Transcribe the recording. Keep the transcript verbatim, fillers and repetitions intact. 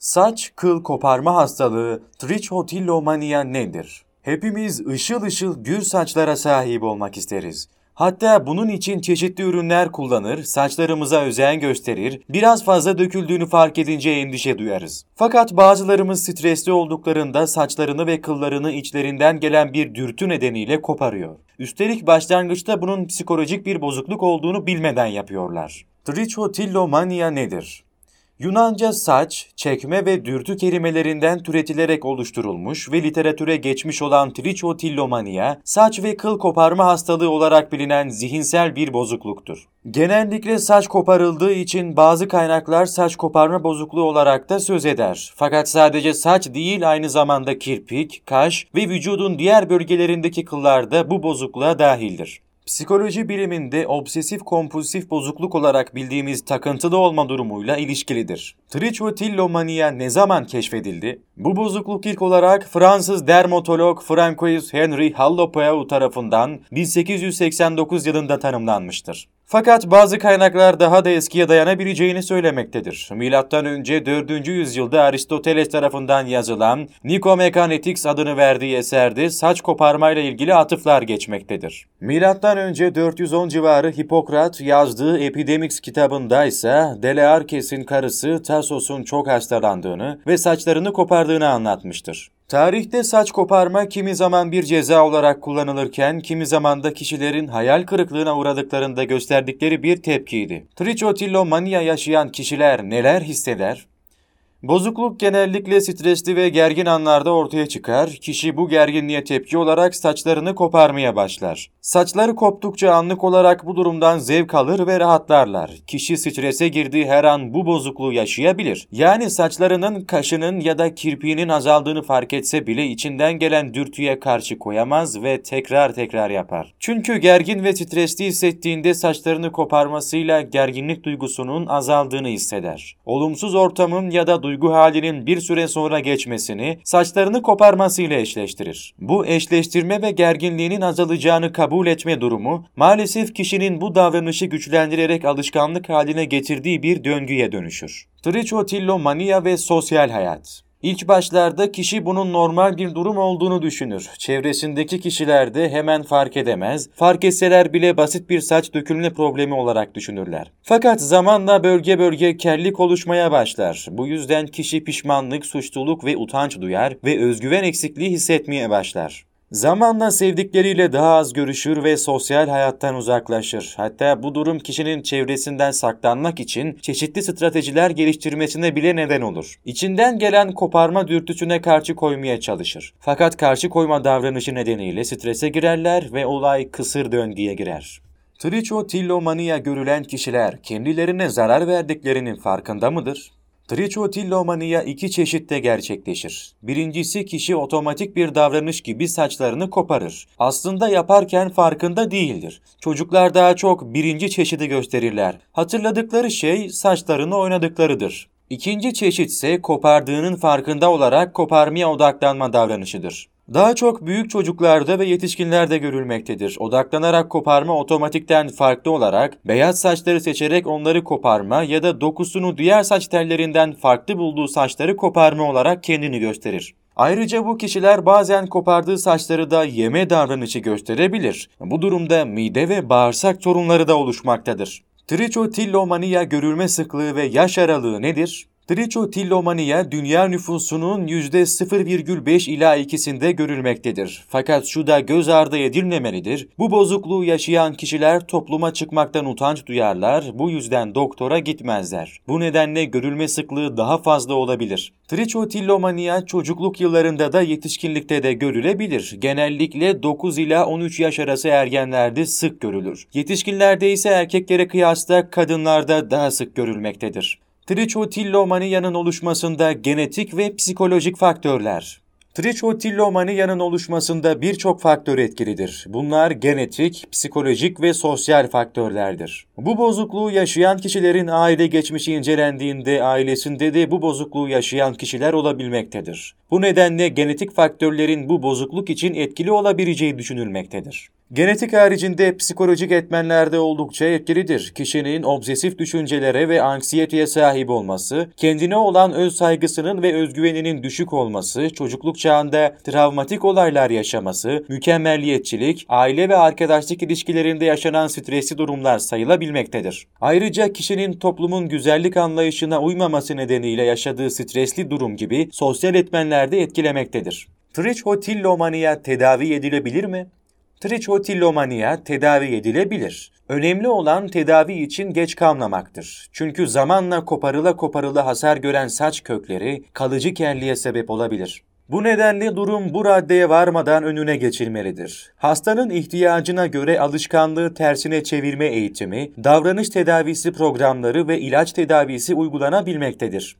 Saç kıl koparma hastalığı trichotillomania nedir? Hepimiz ışıl ışıl gür saçlara sahip olmak isteriz. Hatta bunun için çeşitli ürünler kullanır, saçlarımıza özen gösterir, biraz fazla döküldüğünü fark edince endişe duyarız. Fakat bazılarımız stresli olduklarında saçlarını ve kıllarını içlerinden gelen bir dürtü nedeniyle koparıyor. Üstelik başlangıçta bunun psikolojik bir bozukluk olduğunu bilmeden yapıyorlar. Trichotillomania nedir? Yunanca saç, çekme ve dürtü kelimelerinden türetilerek oluşturulmuş ve literatüre geçmiş olan trichotillomania, saç ve kıl koparma hastalığı olarak bilinen zihinsel bir bozukluktur. Genellikle saç koparıldığı için bazı kaynaklar saç koparma bozukluğu olarak da söz eder. Fakat sadece saç değil, aynı zamanda kirpik, kaş ve vücudun diğer bölgelerindeki kıllar da bu bozukluğa dahildir. Psikoloji biliminde obsesif kompulsif bozukluk olarak bildiğimiz takıntılı olma durumuyla ilişkilidir. Trichotillomania ne zaman keşfedildi? Bu bozukluk ilk olarak Fransız dermatolog Francois Henri Hallopeu tarafından bin sekiz yüz seksen dokuz yılında tanımlanmıştır. Fakat bazı kaynaklar daha da eskiye dayanabileceğini söylemektedir. Milattan önce dördüncü yüzyılda Aristoteles tarafından yazılan Nicomecanetics adını verdiği eserde saç koparmayla ilgili atıflar geçmektedir. Milattan önce dört yüz on civarı Hipokrat yazdığı Epidemics kitabında ise Delearkes'in karısı Tasos'un çok hastalandığını ve saçlarını kopardığını anlatmıştır. Tarihte saç koparma kimi zaman bir ceza olarak kullanılırken kimi zaman da kişilerin hayal kırıklığına uğradıklarında gösterdikleri bir tepkiydi. Trichotillomania yaşayan kişiler neler hisseder? Bozukluk genellikle stresli ve gergin anlarda ortaya çıkar. Kişi bu gerginliğe tepki olarak saçlarını koparmaya başlar. Saçları koptukça anlık olarak bu durumdan zevk alır ve rahatlarlar. Kişi strese girdiği her an bu bozukluğu yaşayabilir. Yani saçlarının, kaşının ya da kirpiğinin azaldığını fark etse bile içinden gelen dürtüye karşı koyamaz ve tekrar tekrar yapar. Çünkü gergin ve stresli hissettiğinde saçlarını koparmasıyla gerginlik duygusunun azaldığını hisseder. Olumsuz ortamın ya da duygu halinin bir süre sonra geçmesini saçlarını koparmasıyla eşleştirir. Bu eşleştirme ve gerginliğinin azalacağını kabul etme durumu maalesef kişinin bu davranışı güçlendirerek alışkanlık haline getirdiği bir döngüye dönüşür. Trichotillomania ve sosyal hayat. İlk başlarda kişi bunun normal bir durum olduğunu düşünür. Çevresindeki kişiler de hemen fark edemez, fark etseler bile basit bir saç dökülme problemi olarak düşünürler. Fakat zamanla bölge bölge kellik oluşmaya başlar. Bu yüzden kişi pişmanlık, suçluluk ve utanç duyar ve özgüven eksikliği hissetmeye başlar. Zamanla sevdikleriyle daha az görüşür ve sosyal hayattan uzaklaşır. Hatta bu durum kişinin çevresinden saklanmak için çeşitli stratejiler geliştirmesine bile neden olur. İçinden gelen koparma dürtüsüne karşı koymaya çalışır. Fakat karşı koyma davranışı nedeniyle strese girerler ve olay kısır döngüye girer. Trichotillomania görülen kişiler kendilerine zarar verdiklerinin farkında mıdır? Trichotillomania iki çeşitte gerçekleşir. Birincisi, kişi otomatik bir davranış gibi saçlarını koparır. Aslında yaparken farkında değildir. Çocuklar daha çok birinci çeşidi gösterirler. Hatırladıkları şey saçlarını oynadıklarıdır. İkinci çeşit ise kopardığının farkında olarak koparmaya odaklanma davranışıdır. Daha çok büyük çocuklarda ve yetişkinlerde görülmektedir. Odaklanarak koparma otomatikten farklı olarak beyaz saçları seçerek onları koparma ya da dokusunu diğer saç tellerinden farklı bulduğu saçları koparma olarak kendini gösterir. Ayrıca bu kişiler bazen kopardığı saçları da yeme davranışı gösterebilir. Bu durumda mide ve bağırsak sorunları da oluşmaktadır. Trichotillomania görülme sıklığı ve yaş aralığı nedir? Trichotillomania dünya nüfusunun yüzde sıfır virgül beş ila ikisinde görülmektedir. Fakat şu da göz ardı edilmemelidir. Bu bozukluğu yaşayan kişiler topluma çıkmaktan utanç duyarlar, bu yüzden doktora gitmezler. Bu nedenle görülme sıklığı daha fazla olabilir. Trichotillomania çocukluk yıllarında da yetişkinlikte de görülebilir. Genellikle dokuz ila on üç yaş arası ergenlerde sık görülür. Yetişkinlerde ise erkeklere kıyasla kadınlarda daha sık görülmektedir. Trichotillomania'nın oluşmasında genetik ve psikolojik faktörler. Trichotillomania'nın oluşmasında birçok faktör etkilidir. Bunlar genetik, psikolojik ve sosyal faktörlerdir. Bu bozukluğu yaşayan kişilerin aile geçmişi incelendiğinde ailesinde de bu bozukluğu yaşayan kişiler olabilmektedir. Bu nedenle genetik faktörlerin bu bozukluk için etkili olabileceği düşünülmektedir. Genetik haricinde psikolojik etmenler de oldukça etkilidir. Kişinin obsesif düşüncelere ve anksiyeteye sahip olması, kendine olan öz saygısının ve özgüveninin düşük olması, çocukluk çağında travmatik olaylar yaşaması, mükemmelliyetçilik, aile ve arkadaşlık ilişkilerinde yaşanan stresli durumlar sayılabilmektedir. Ayrıca kişinin toplumun güzellik anlayışına uymaması nedeniyle yaşadığı stresli durum gibi sosyal etmenler de etkilemektedir. Trichotillomania tedavi edilebilir mi? Trichotillomania tedavi edilebilir. Önemli olan tedavi için geç kalmamaktır. Çünkü zamanla koparıla koparıla hasar gören saç kökleri kalıcı kelliğe sebep olabilir. Bu nedenle durum bu raddeye varmadan önüne geçilmelidir. Hastanın ihtiyacına göre alışkanlığı tersine çevirme eğitimi, davranış tedavisi programları ve ilaç tedavisi uygulanabilmektedir.